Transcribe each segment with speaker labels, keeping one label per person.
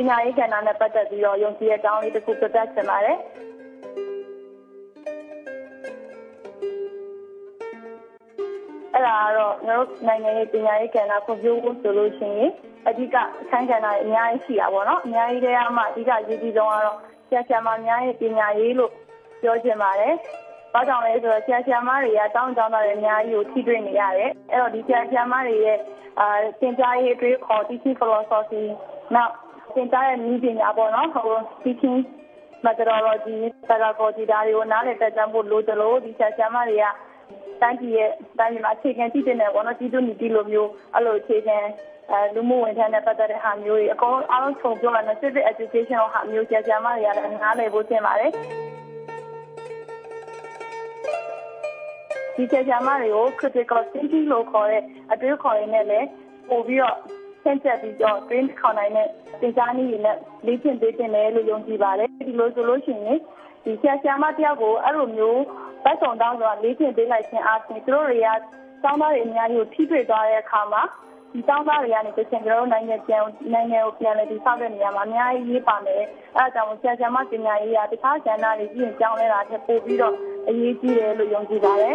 Speaker 1: ညာရေးကဏ္ဍနဲ့ပတ်သက်ပြီးတော့ယုံကြည်တဲ့အကြောင်းလေးတစ်ခုပြသချင်ပါတယ်အဲ့ဒါကတော့ကျွန်တော်နိုင်ငံရေးပညာရေးကဏ္ဍဖွံ့ဖြိုးဖို့ဆိုလို့ရှိရင်အဓိကအခန်းကဏ္ဍအများကြီးရှိတာပေါ့နော်အများကြီးတည်းကမှအဓိကရေးပြီးဆုံးကတော့ဆရာမများရဲ့ပညာရေးလို့ပြောချင်ပါတယ်။ဘာကြောင့်လဲဆိုတော့ဆရာမတွေကတောင်းတသားတွေအများကြီးကိုထိတွေ့နေရတယ်။အဲ့တော့ဒီဆရာမတွေရဲ့သင်ကြားရေးအတွေ့အခေါ် teaching philosophy နောက်သင်ကြားရဲ့နည်းပညာပေါ့နော်teaching methodology pedagogy ဒါတွေကိုနားလည်တတ်ကြဖို့လိုသလိုဒီဆရာမတွေကတိုင်းပြည်မှာအခြေခံတည်တဲ့ပေါ့နော်ဒီလိုလိုမျိုးအဲ့လိုအခြေခံလူမှုဝန်ထမ်းနဲ့ပတ်သက်တဲ့ဟာမျိုးတွေအကုန်အားလုံးပုံပြောရတဲ့ civic education ဟာမျိုးဆရာမတွေကလည်းနားလည်ဖို့သင်ပါတယ်ဒီဆရာမတွေကို critical thinking လို့ခေါ်တဲ့အတွေ့အခေါ်တွေနဲ့လည်းပို့ပြီးတော့ဆင့်ချက်ပြီးတော့ train ခေါ်နိုင်တဲ့သင်ကြားနည်းတွေနဲ့လေ့ကျင့်ပေးတင်တယ်လို့ယုံကြည်ပါတယ်ဒီလိုဆိုလို့ရှိရင်ဒီဆရာမတယောက်ကိုအဲ့လိုမျိုးပတ်စုံတောင်းဆိုတာလေ့ကျင့်ပေးလိုက်ခြင်းအားဖြင့်သူတို့တွေကကျောင်းသားတွေအများကြီးကိုထိတွေ့သွားတဲ့အခါမှာဒီကျောင်းသားတွေကနေတစ်ချိန်ကျွန်တော်တို့နိုင်ငံကိုပြန်လည်တည်ဆောက်တဲ့နေရာမှာအများကြီးရေးပါမယ်အဲဒါကြောင့်ဆရာမပညာရေးရာတခြားကဏ္ဍတွေပြင်ပြောင်းလဲတာထက်ပိုပြီးတော့အရေးကြီးတယ်လို့ယုံကြည်ပါတယ်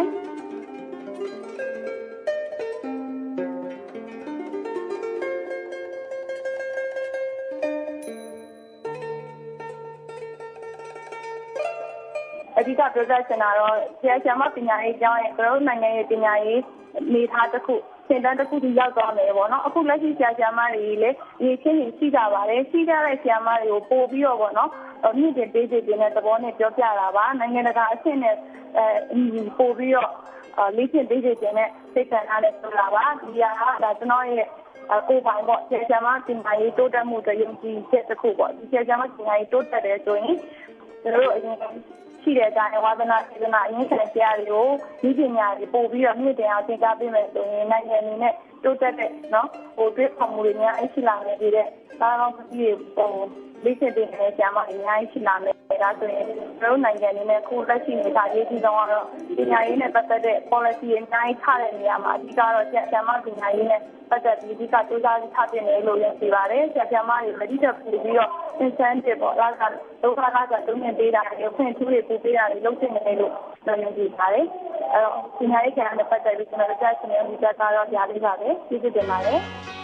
Speaker 1: အဓိကပြောပြချင်တာတော့ဆရာမပညာရေးကျောင်းရဲ့ကျွန်တော်တို့နိုင်ငံရဲ့ပညာရေးနေသားတစ်ခုသင်တန်းတစ်ခုထိရောက်သွားမယ်ပေါ့နော်အခုလက်ရှိဆရာမတွေလည်းဒီချင်းကြီးရှိကြပါတယ်ရှိကြတဲ့ဆရာမတွေကိုပို့ပြီးတော့ပေါ့နော်မြင့်တင်ပေးစေတဲ့သဘောနဲ့ပြောပြတာပါနိုင်ငံတကာအဆင့်နဲ့ပို့ပြီးတော့လေ့ကျင့်ပေးစေတဲ့စိတ်ဆန္ဒနဲ့ဆိုတာပါဒီဟာကဒါကျွန်တော်ရဲ့ကိုယ်ပိုင်ပေါ့ဆရာမပညာရေးတိုးတက်မှုတွေယုံကြည်ချက်တစ်ခုပေါ့ဒီဆရာမပညာရေးတိုးတက်တယ်ဆိုရင်ကျွန်တော်တို့အရင်ရှိတဲ့အတိုင်းဝါသနာစေတနာအရင်းခံဆရာတွေကိုဒီပညာတွေပို့ပြီးတော့မြင့်တင်အောင်သင်ကြားပေးမယ်ဆိုရင်နိုင်ငံအနေနဲ့တိုးတက်တဲ့နော်တွေ့ဆုံမှုတွေများအရှိလာနေပြီးတဲ့ဒါတော့ဒီလေ့ကျင့်ပေးနေတဲ့ဆရာမတွေအများကြီးရှိလာမယ်ဒါဆိုရင်တို့နိုင်ငံအနေနဲ့ခုလက်ရှိနေတာရေးကြီးဆုံးကတော့ပညာရေးနဲ့ပတ်သက်တဲ့ policy အများကြီးချတဲ့နေရာမှာအဓိကတော့ဆရာမပညာရေးနဲ့ပတ်သက်ပြီးအဓိကစူးစမ်းချတင်နေလို့ရရှိပါတယ်ဆရာမတွေလက်ရှိပို့ပြီးတော့ incentive ပေါ့ဒါကဒုက္ခကတုံ့ပြန်ပေးတာတွေဖွင့်ထူးတွေပို့ပေးတာတွေလုပ်နေတယ်လို့ပြောနေကြပါတယ်အဲ့တော့ပညာရေးကဏ္ဍနဲ့ပတ်သက်ပြီးကျွန်တော်တို့ကြားချင်တဲ့ဒီကတော့ကြားလေးပါပဲကျေးဇူးတင်ပါတယ်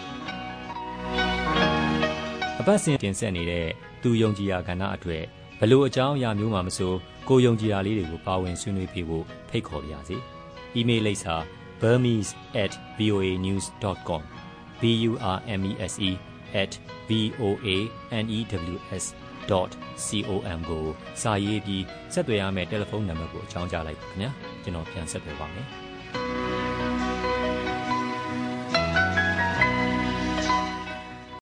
Speaker 2: အပတ်စဉ်တင်ဆက်နေတဲ့သူယုံကြည်ရာကဏ္ဍအတွက်ဘလို့အကြောင်းအရာမျိုးမှမဆိုကိုယုံကြည်ရာလေးတွေကိုပါဝင်ဆွေးနွေးပေးဖို့ဖိတ်ခေါ်ပါရစေ။ email လိပ်စာ burmese@voanews.com burmese@voanews.com ကိုစာရေးပြီးဆက်သွယ်ရမယ့်တယ်လီဖုန်းနံပါတ်ကိုအကြောင်းကြားလိုက်ပါခင်ဗျာကျွန်တော်ပြန်ဆက်သွယ်ပါမယ်။